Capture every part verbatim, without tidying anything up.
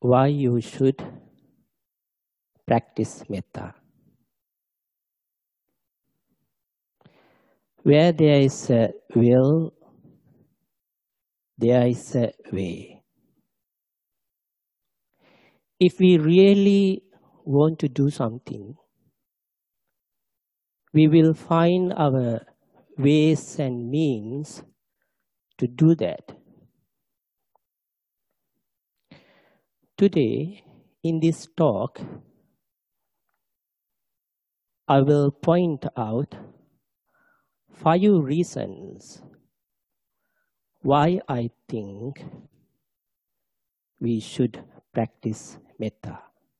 why you should practice metta. Where there is a will, there is a way. If we really want to do something, we will find our ways and means to do that. Today, in this talk, I will point out five reasons why I think we should practice metta.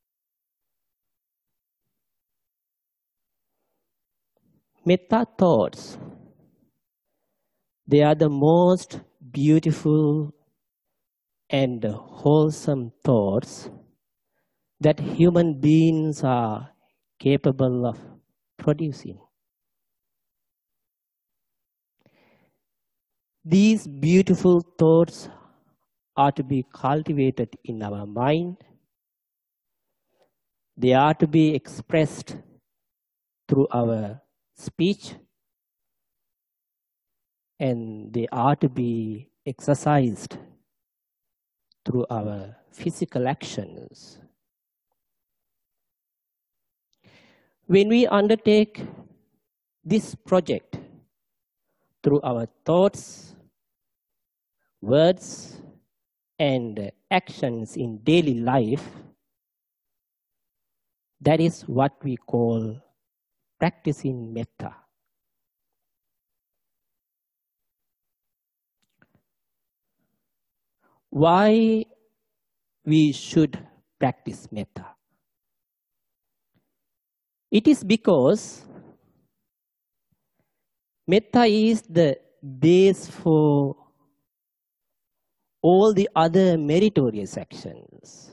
Metta thoughts, they are the most beautiful and wholesome thoughts that human beings are capable of producing. These beautiful thoughts are to be cultivated in our mind. They are to be expressed through our speech, and they are to be exercised through our physical actions. When we undertake this project through our thoughts, words, and actions in daily life, that is what we call practicing metta. Why we should practice metta? It is because metta is the base for all the other meritorious actions.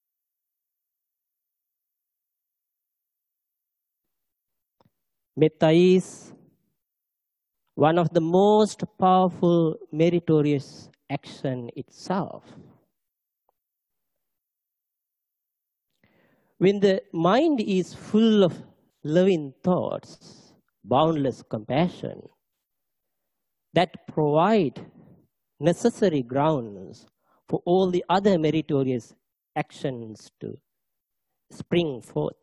Metta is one of the most powerful meritorious action itself. When the mind is full of loving thoughts, boundless compassion, that provide necessary grounds for all the other meritorious actions to spring forth.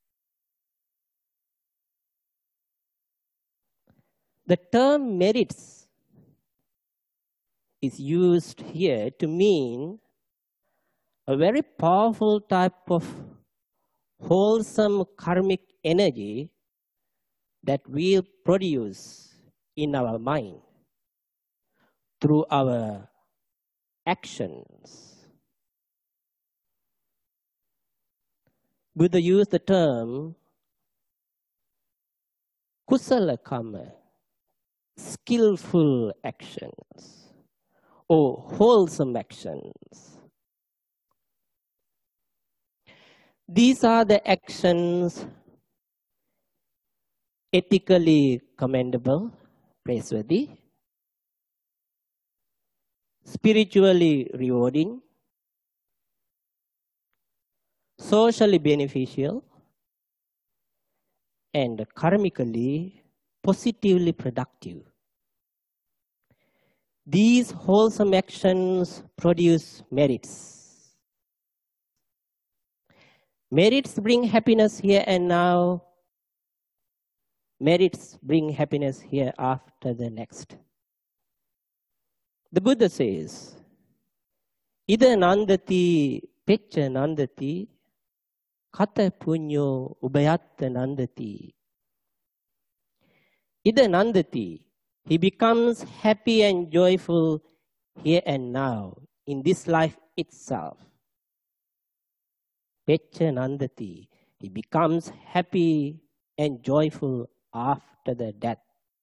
The term merits is used here to mean a very powerful type of wholesome karmic energy that will produce in our mind through our actions. Buddha used the term kusala karma, skillful actions or wholesome actions. These are the actions ethically commendable, praiseworthy, spiritually rewarding, socially beneficial, and karmically positively productive. These wholesome actions produce merits. Merits bring happiness here and now. Merits bring happiness here after the next. The Buddha says, Ida nandati pecha nandati kata punyo ubayatta nandati. Ida nandati, he becomes happy and joyful here and now, in this life itself. Pecha nandati, he becomes happy and joyful after the death.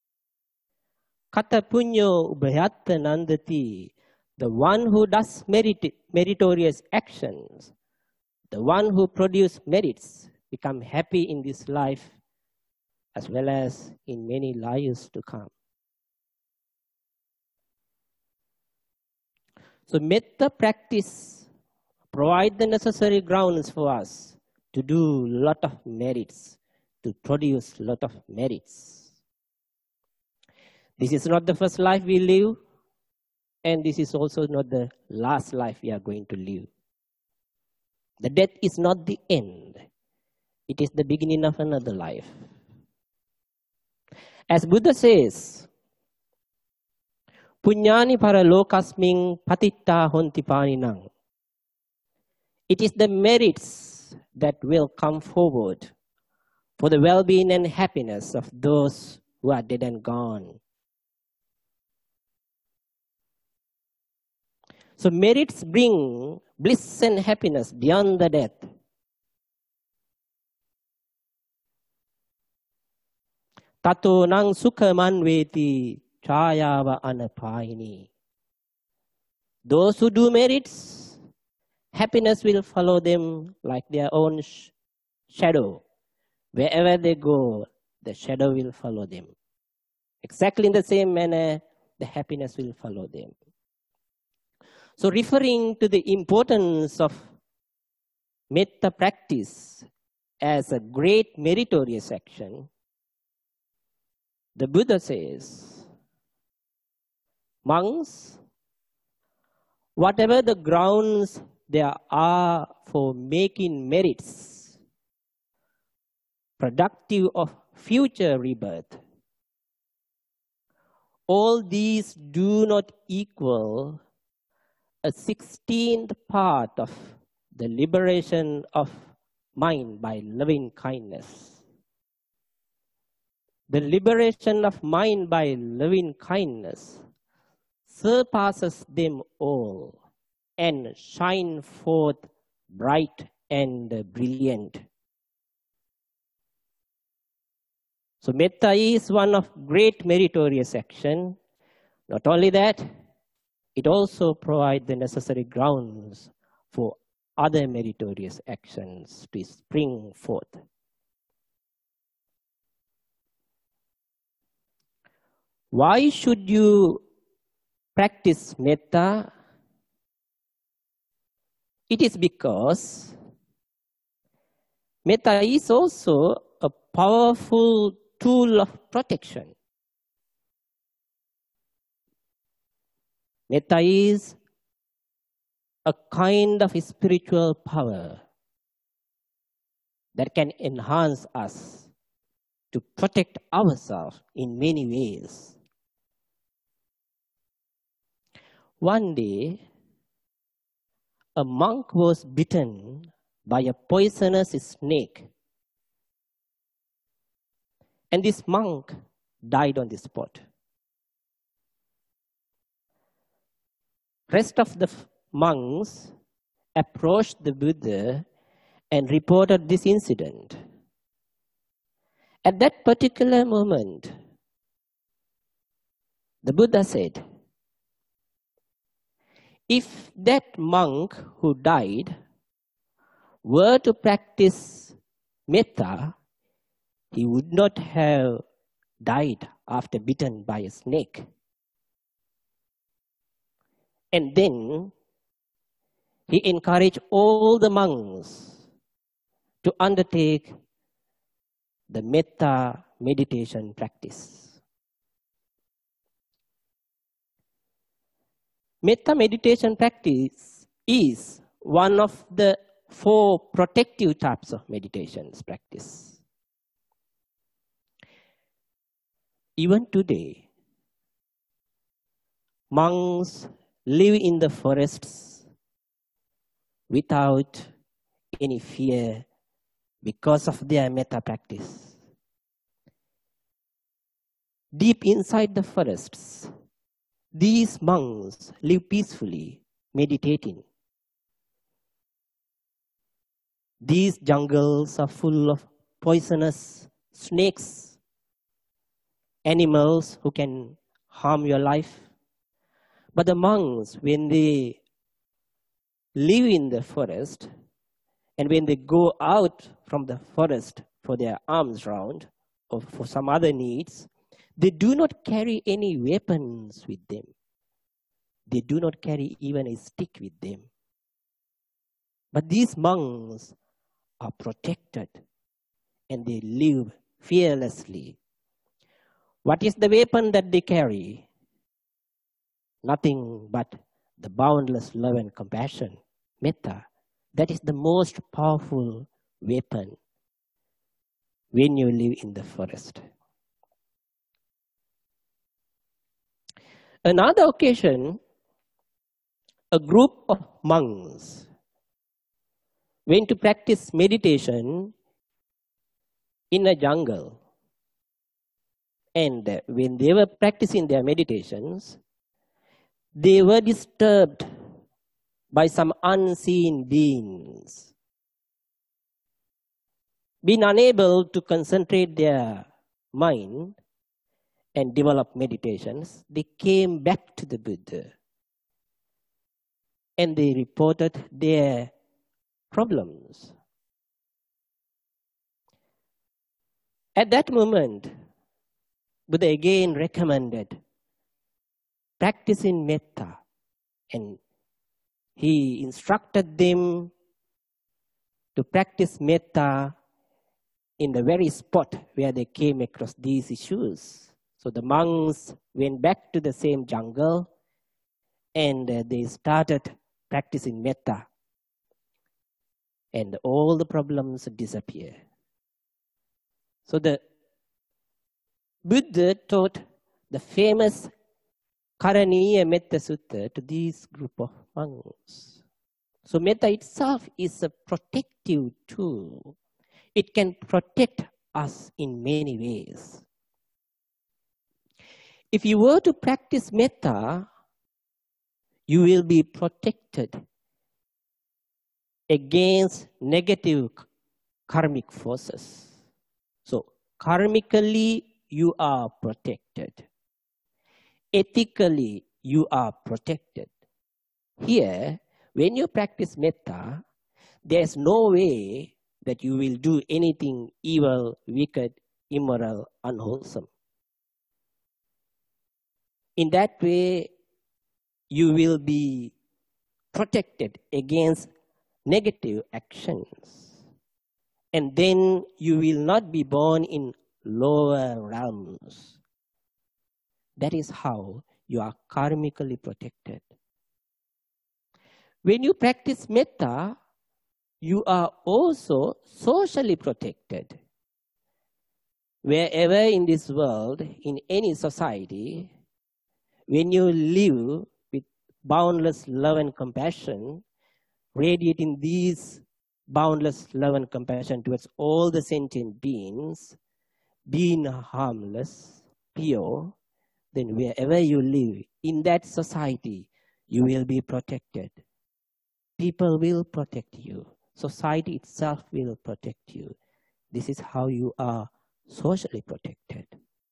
Kata punyo ubhayatta nandati, the one who does merit, meritorious actions, the one who produces merits, become happy in this life as well as in many lives to come. So metta practice provide the necessary grounds for us to do lot of merits, to produce lot of merits. This is not the first life we live, and this is also not the last life we are going to live. The death is not the end. It is the beginning of another life. As Buddha says, Punyani para lokasming patitta honti paninang. It is the merits that will come forward for the well-being and happiness of those who are dead and gone. So merits bring bliss and happiness beyond the death. Tato nang sukhaman veti chayava anapayini. Those who do merits, happiness will follow them like their own sh shadow. Wherever they go, the shadow will follow them. Exactly in the same manner, the happiness will follow them. So referring to the importance of metta practice as a great meritorious action, the Buddha says, monks, whatever the grounds there are for making merits productive of future rebirth, all these do not equal a sixteenth part of the liberation of mind by loving kindness. The liberation of mind by loving kindness surpasses them all and shine forth bright and brilliant. So metta is one of great meritorious action. Not only that, it also provides the necessary grounds for other meritorious actions to spring forth. Why should you practice metta? It is because metta is also a powerful tool of protection. Metta is a kind of spiritual power that can enhance us to protect ourselves in many ways. One day, a monk was bitten by a poisonous snake, and this monk died on the spot. Rest of the monks approached the Buddha and reported this incident. At that particular moment, the Buddha said, if that monk who died were to practice metta, he would not have died after bitten by a snake. And then he encouraged all the monks to undertake the metta meditation practice. Metta meditation practice is one of the four protective types of meditations practice. Even today, monks live in the forests without any fear because of their metta practice. Deep inside the forests, these monks live peacefully, meditating. These jungles are full of poisonous snakes, animals who can harm your life. But the monks, when they live in the forest, and when they go out from the forest for their alms round or for some other needs, they do not carry any weapons with them. They do not carry even a stick with them. But these monks are protected and they live fearlessly. What is the weapon that they carry? Nothing but the boundless love and compassion, metta. That is the most powerful weapon when you live in the forest. Another occasion, a group of monks went to practice meditation in a jungle. And when they were practicing their meditations, they were disturbed by some unseen beings. Being unable to concentrate their mind and develop meditations, they came back to the Buddha and they reported their problems. At that moment, Buddha again recommended practicing metta, and he instructed them to practice metta in the very spot where they came across these issues. So the monks went back to the same jungle and uh, they started practicing metta, and all the problems disappear. So the Buddha taught the famous Karaniya Metta Sutta to this group of monks. So metta itself is a protective tool. It can protect us in many ways. If you were to practice metta, you will be protected against negative karmic forces. So karmically, you are protected. Ethically, you are protected. Here, when you practice metta, there's no way that you will do anything evil, wicked, immoral, unwholesome. In that way, you will be protected against negative actions. And then you will not be born in lower realms. That is how you are karmically protected. When you practice metta, you are also socially protected. Wherever in this world, in any society, when you live with boundless love and compassion, radiating these boundless love and compassion towards all the sentient beings, being harmless, pure, then wherever you live, in that society, you will be protected. People will protect you. Society itself will protect you. This is how you are socially protected.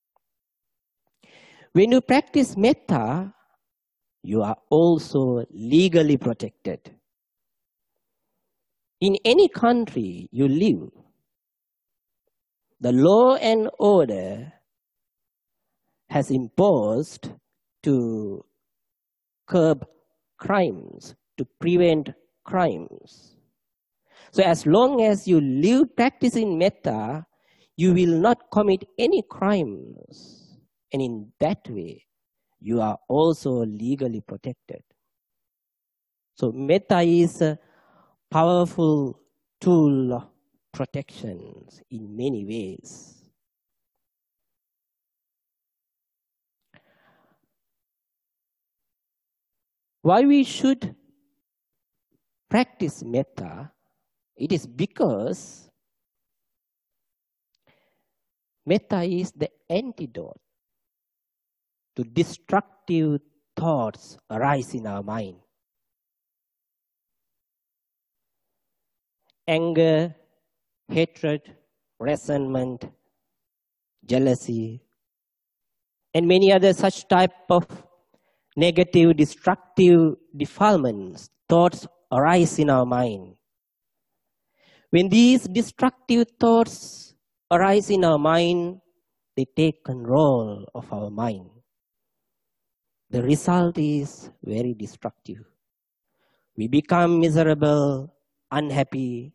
When you practice metta, you are also legally protected. In any country you live, the law and order has imposed to curb crimes, to prevent crimes. So as long as you live practicing metta, you will not commit any crimes. And in that way, you are also legally protected. So metta is a powerful tool of protection in many ways. Why we should practice metta? It is because metta is the antidote to destructive thoughts arise in our mind. Anger, hatred, resentment, jealousy, and many other such type of negative, destructive defilements, thoughts arise in our mind. When these destructive thoughts arise in our mind, they take control of our mind. The result is very destructive. We become miserable, unhappy.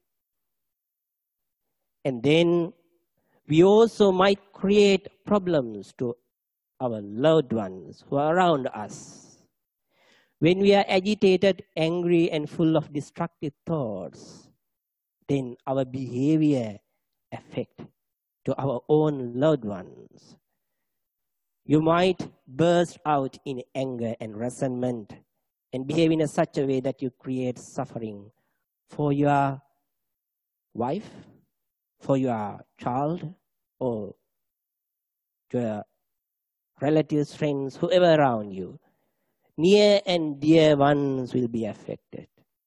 And then we also might create problems to our loved ones who are around us. When we are agitated, angry, and full of destructive thoughts, then our behavior affects to our own loved ones. You might burst out in anger and resentment and behave in a such a way that you create suffering for your wife, for your child, or your relatives, friends, whoever around you. Near and dear ones will be affected.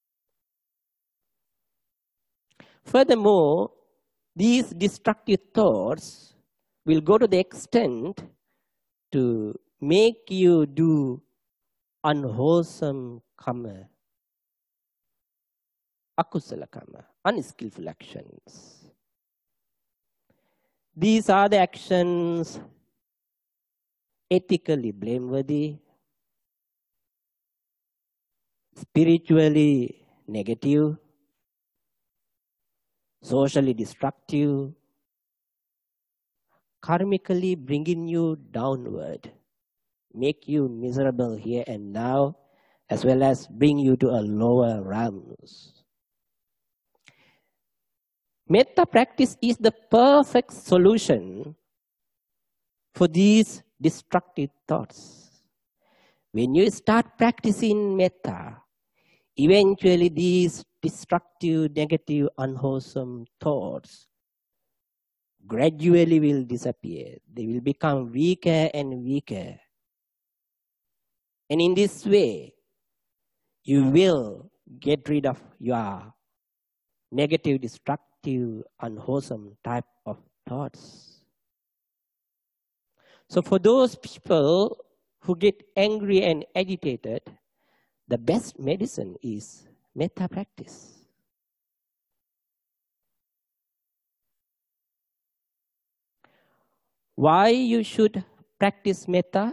Furthermore, these destructive thoughts will go to the extent to make you do unwholesome karma, akusala karma, unskillful actions. These are the actions ethically blameworthy, spiritually negative, socially destructive, karmically bringing you downward, make you miserable here and now, as well as bring you to a lower realms. Metta practice is the perfect solution for these destructive thoughts. When you start practicing metta, eventually these destructive, negative, unwholesome thoughts gradually will disappear. They will become weaker and weaker. And in this way, you will get rid of your negative, destructive, unwholesome type of thoughts. So for those people who get angry and agitated, the best medicine is metta practice. Why you should practice metta?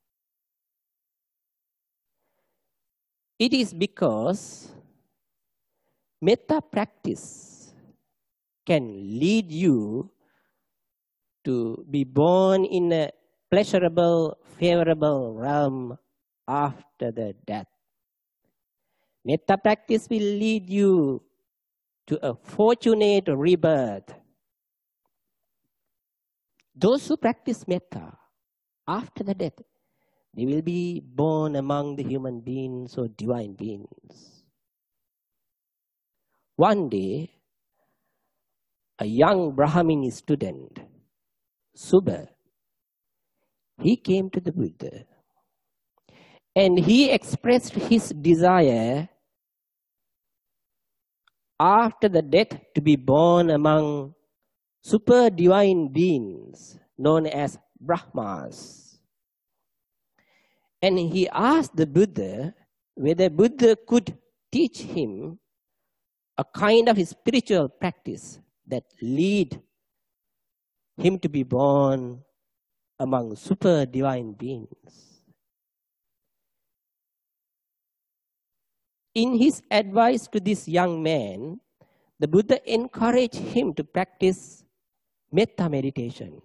It is because metta practice can lead you to be born in a pleasurable, favorable realm after the death. Metta practice will lead you to a fortunate rebirth. Those who practice metta after the death, they will be born among the human beings or divine beings. One day, a young Brahmini student, Subha, he came to the Buddha and he expressed his desire after the death to be born among super divine beings known as Brahmas. And he asked the Buddha whether Buddha could teach him a kind of spiritual practice that lead him to be born among super divine beings. In his advice to this young man, the Buddha encouraged him to practice metta meditation.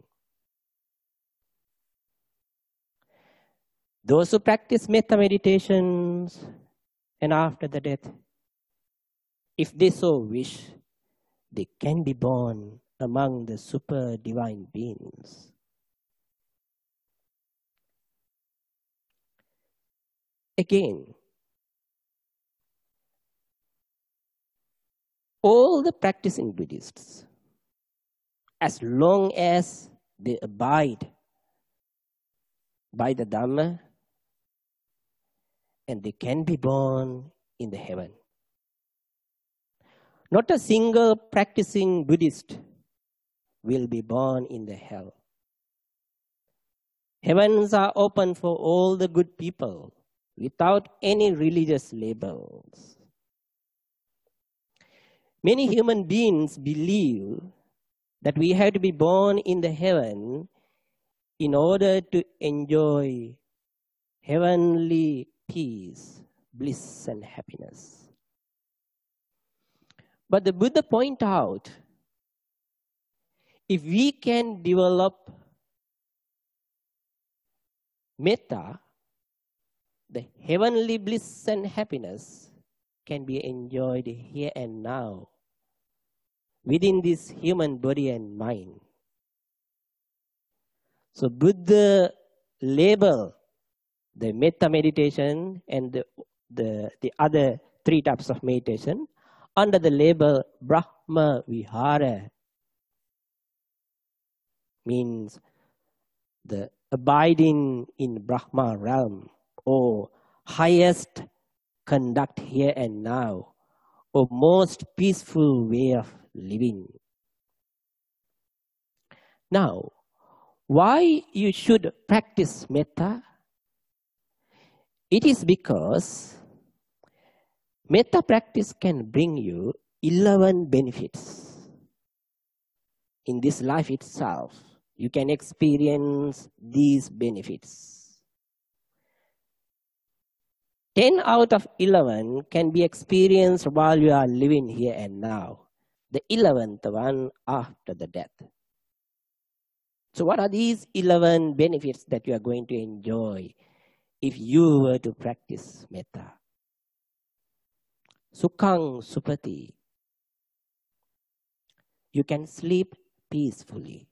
Those who practice metta meditations and after the death, if they so wish, they can be born among the super divine beings. Again, all the practicing Buddhists, as long as they abide by the Dhamma, and they can be born in the heaven. Not a single practicing Buddhist will be born in the hell. Heavens are open for all the good people without any religious labels. Many human beings believe that we have to be born in the heaven in order to enjoy heavenly peace, bliss, and happiness. But the Buddha point out, if we can develop metta, the heavenly bliss and happiness can be enjoyed here and now within this human body and mind. So Buddha label the metta meditation and the, the, the other three types of meditation under the label Brahma Vihara, means the abiding in Brahma realm, or highest conduct here and now, or most peaceful way of living. Now, why you should practice metta? It is because metta practice can bring you eleven benefits. In this life itself, you can experience these benefits. ten out of eleven can be experienced while you are living here and now. The eleventh one after the death. So what are these eleven benefits that you are going to enjoy if you were to practice metta? Sukhang supati. You can sleep peacefully.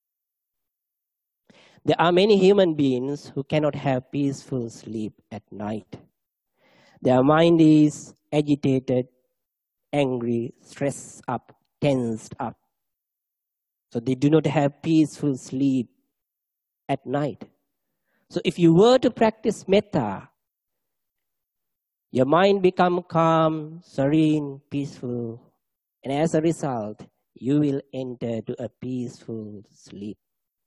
There are many human beings who cannot have peaceful sleep at night. Their mind is agitated, angry, stressed up, tensed up. So they do not have peaceful sleep at night. So if you were to practice metta, your mind become calm, serene, peaceful, and as a result, you will enter to a peaceful sleep.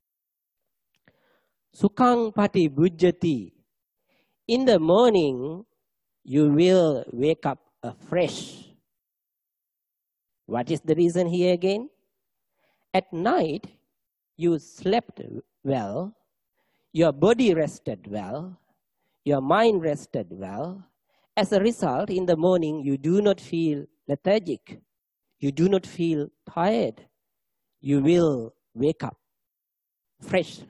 Sukhang pati bujjati. In the morning, you will wake up afresh. What is the reason here again? At night, you slept well, your body rested well, your mind rested well. As a result, in the morning, you do not feel lethargic. You do not feel tired. You will wake up fresh.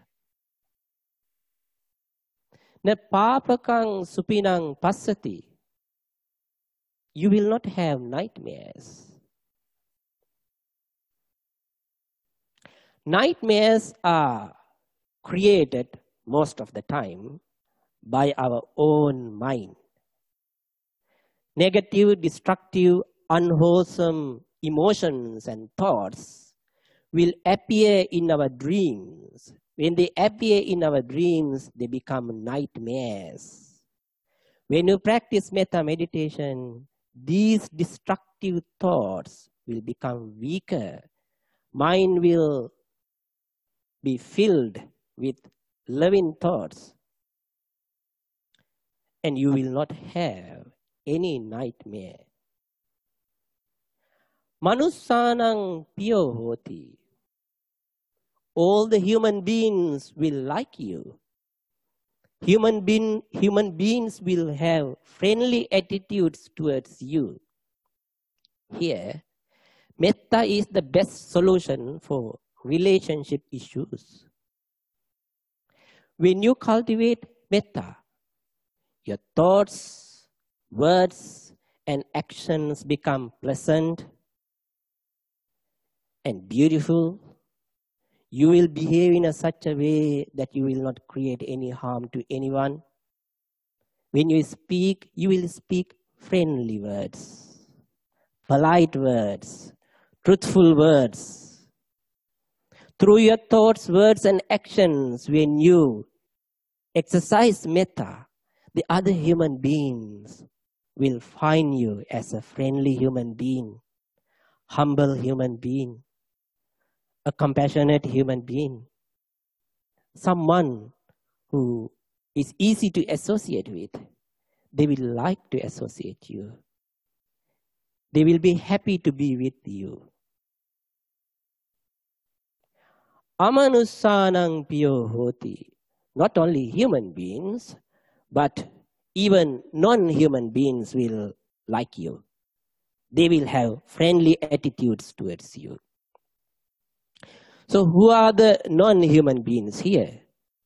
Na papakang supinang passati. You will not have nightmares. Nightmares are created most of the time by our own mind. Negative, destructive, unwholesome emotions and thoughts will appear in our dreams. When they appear in our dreams, they become nightmares. When you practice metta meditation, these destructive thoughts will become weaker. Mind will be filled with loving thoughts, and you will not have any nightmare. Manussanang piyo hoti. All the human beings will like you. Human, being, human beings will have friendly attitudes towards you. Here, metta is the best solution for relationship issues. When you cultivate metta, your thoughts, words, and actions become pleasant and beautiful. You will behave in a such a way that you will not create any harm to anyone. When you speak, you will speak friendly words, polite words, truthful words. Through your thoughts, words, and actions, when you exercise metta, the other human beings will find you as a friendly human being, humble human being, a compassionate human being, someone who is easy to associate with. They will like to associate you. They will be happy to be with you. Amanussanang piyo hoti. Not only human beings, but even non-human beings will like you. They will have friendly attitudes towards you. So who are the non-human beings here?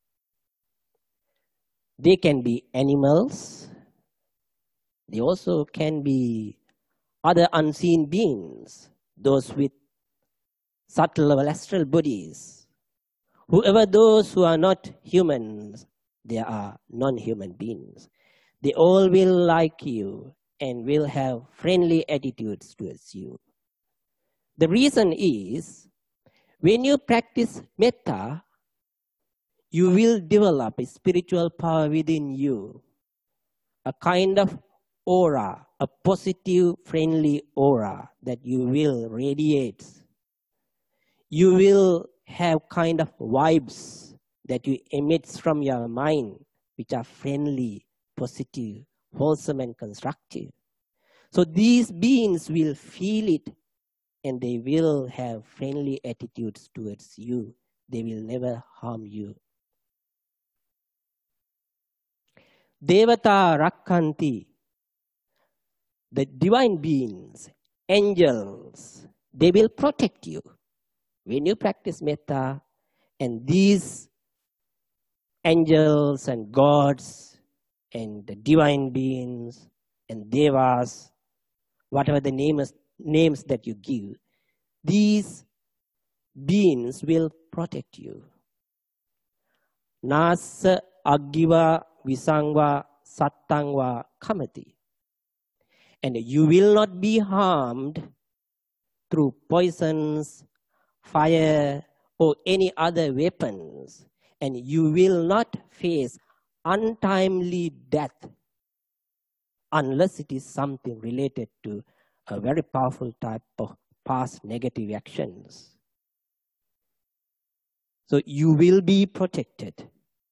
They can be animals. They also can be other unseen beings, those with subtle level astral bodies. Whoever those who are not humans, they are non-human beings. They all will like you and will have friendly attitudes towards you. The reason is, when you practice metta, you will develop a spiritual power within you, a kind of aura, a positive, friendly aura that you will radiate. You will have kind of vibes that you emit from your mind, which are friendly, positive, wholesome, and constructive. So these beings will feel it, and they will have friendly attitudes towards you. They will never harm you. Devata Rakkanti, the divine beings, angels, they will protect you. When you practice metta, and these angels and gods and the divine beings and devas, whatever the names, names that you give, these beings will protect you. Nasa agiva visangva sattangva kamati. And you will not be harmed through poisons, fire, or any other weapons. And you will not face untimely death unless it is something related to a very powerful type of past negative actions. So you will be protected.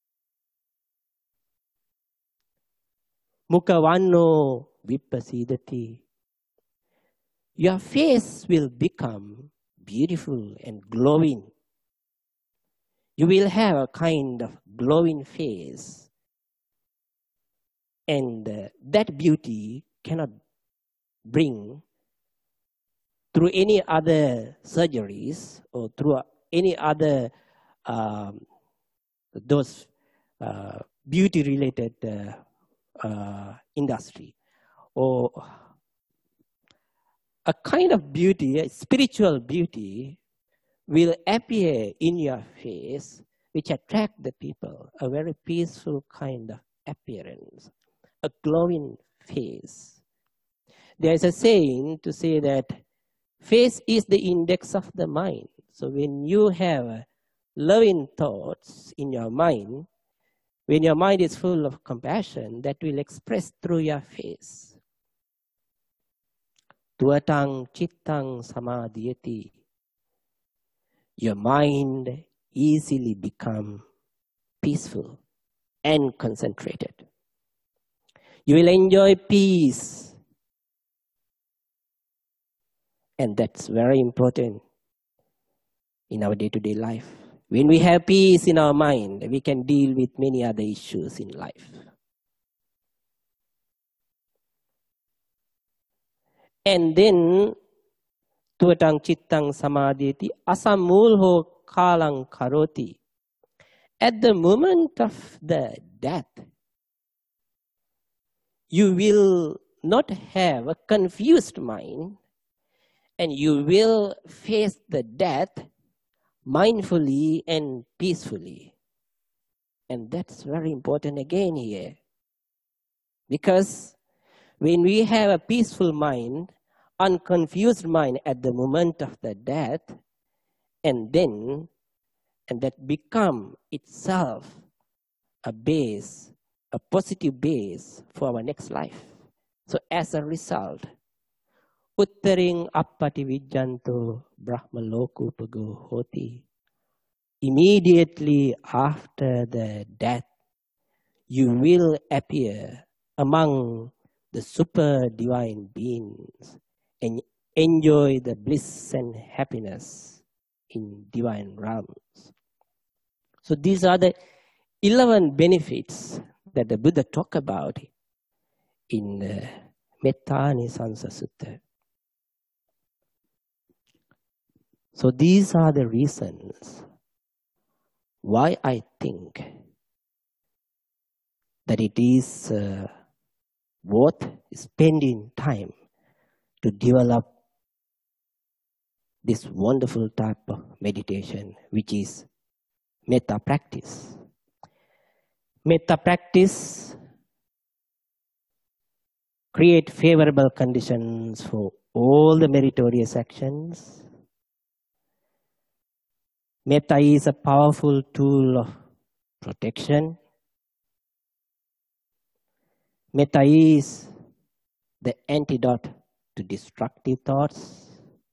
Mukhavanno vipasidati. Your face will become beautiful and glowing. You will have a kind of glowing face. And uh, that beauty cannot bring through any other surgeries or through any other um, those uh, beauty-related uh, uh, industry, or a kind of beauty, a spiritual beauty, will appear in your face, which attract the people, a very peaceful kind of appearance, a glowing face. There is a saying to say that face is the index of the mind. So when you have loving thoughts in your mind, when your mind is full of compassion, that will express through your face. Tuatang chittang samadhyati. Your mind easily become peaceful and concentrated. You will enjoy peace. And that's very important in our day-to-day life. When we have peace in our mind, we can deal with many other issues in life. And then, tuatang chittang samadhyati asamulho kalang karoti. At the moment of the death, you will not have a confused mind, and you will face the death mindfully and peacefully. And that's very important again here. Because when we have a peaceful mind, unconfused mind at the moment of the death, and then, and that become itself a base, a positive base for our next life. So as a result, uttaring appati vijjanto brahmalokupago hoti. Immediately after the death, you will appear among the super divine beings and enjoy the bliss and happiness in divine realms. So these are the eleven benefits that the Buddha talked about in the Metta Anisansa Sutta. So these are the reasons why I think that it is uh, worth spending time to develop this wonderful type of meditation, which is metta practice. Metta practice create favorable conditions for all the meritorious actions. Metta is a powerful tool of protection. Metta is the antidote to destructive thoughts.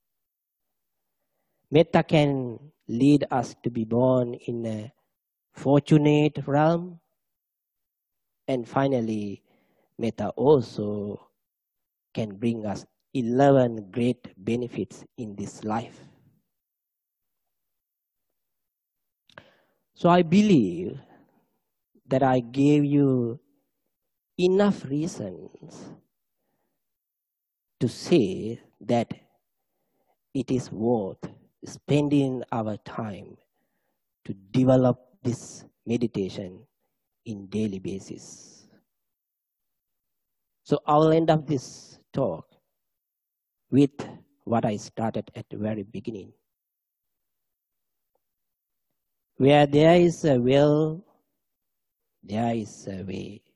Metta can lead us to be born in a fortunate realm. And finally, metta also can bring us eleven great benefits in this life. So I believe that I gave you enough reasons to say that it is worth spending our time to develop this meditation in daily basis. So I'll end up this talk with what I started at the very beginning. Where there is a will, there is a way.